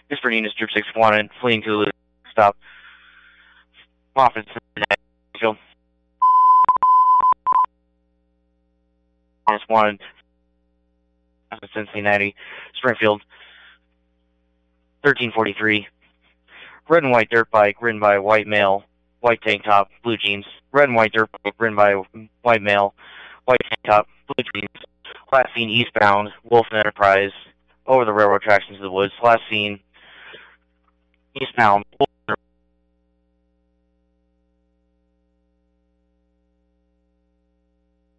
This for Enos, Group 6 wanted, fleeing to the stop. Office, Nashville. Wanted, Cincinnati, Springfield. 1343. Red and white dirt bike ridden by a white male, white tank top, blue jeans. Red and white dirt bike ridden by a white male, white tank top, blue jeans. Last seen eastbound, Wolfen Enterprise, over the railroad tracks into the woods. Last seen eastbound,